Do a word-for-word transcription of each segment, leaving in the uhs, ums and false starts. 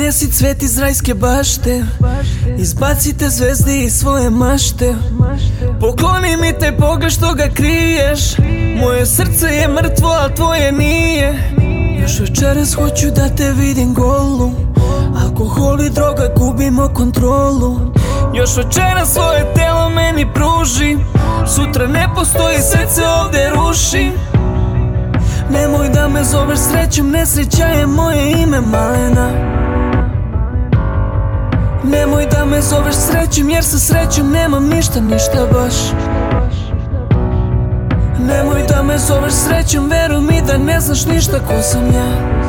Donesi cvet iz rajske bašte, izbacite zvezde iz svoje mašte. Pokloni mi taj pogled što ga kriješ, moje srce je mrtvo, a tvoje nije. Još večeras hoću da te vidim golu, alkohol i droga, gubimo kontrolu. Još večeras svoje telo meni pruži, sutra ne postoji, srce ovde ruši. Nemoj da me zoveš srećom, nesreća je moje ime, malena. Nemoj da me zoveš srećom, jer sa srećom nemam ništa, ništa baš. Nemoj da me zoveš srećom, veruj mi da ne znaš ništa ko sam ja.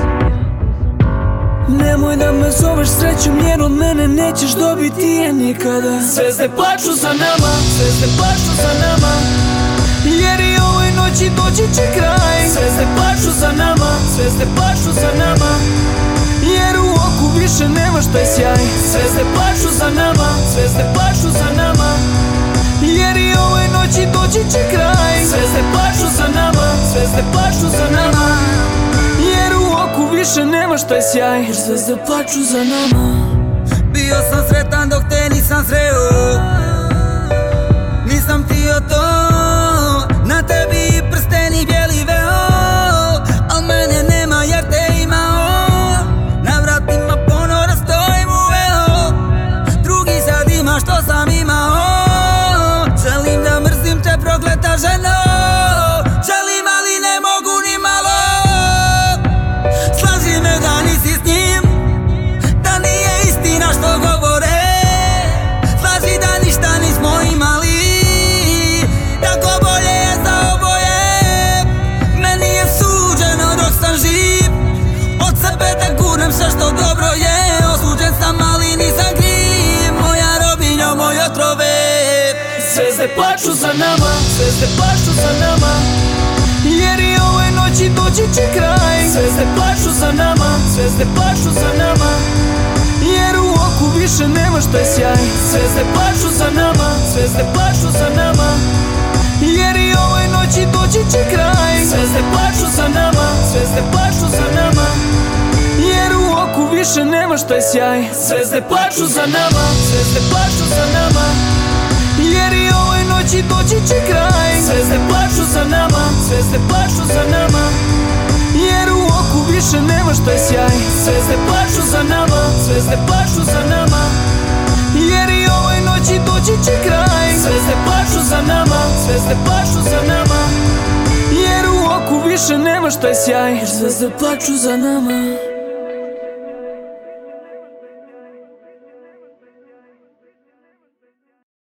Nemoj da me zoveš srećom, jer od mene nećeš dobiti je nikada. Zvezde plaču za nama, zvezde plaču za nama, jer i ovoj noći doći će kraj. Zvezde plaču za nama, zvezde plaču za nama, jer u oku više nemaš taj sjaj. Zvezde plaču za nama, zvezde plaču za nama, jer i ovoj noći doći će kraj. Zvezde plaču za nama, zvezde plaču za nama, jer u oku više nemaš taj sjaj. Jer zvezde plaču za nama. Bio sam sretan dok te nisam sreo, nisam htio to, na tebi prsteni bijeli veo, al mene nema jer te imao. Na vratima ponora stojim uveo, drugi sad ima što sam imao. Želim da mrzim te prokleta ženo, želim ali ne mogu ni malo. Slaži me da nisi s njim, da nije istina što govore. Slaži da ništa nismo imali, tako bolje je za oboje. Meni je suđeno dok sam živ, od sebe da gurnem sve što dobro je. Osuđen sam ali nisam kriv, moja robinjo, moj otrove. Zvezde plaču za nama, zvezde plaču za nama, jer i ovoj noći doći će kraj. Zvezde plaču za nama, zvezde plaču za nama, jer u oku više nemaš taj sjaj. Zvezde plaču za nama, zvezde plaču za nama, jer i ovoj noći doći će kraj. Zvezde plaču za nama, zvezde plaču za nama, jer u oku više nemaš taj sjaj. Zvezde plaču za nama, zvezde plaču za nama, jer i ovoj noći doći će kraj. Zvezde plaču za nama, zvezde plaču za nama, jer u oku više nemaš taj sjaj. Zvezde plaču za nama, zvezde plaču za nama, jer i ovoj noći doći će kraj. Zvezde plaču za nama, zvezde plaču za nama, jer u oku više nemaš taj sjaj. Zvezde plaču za nama.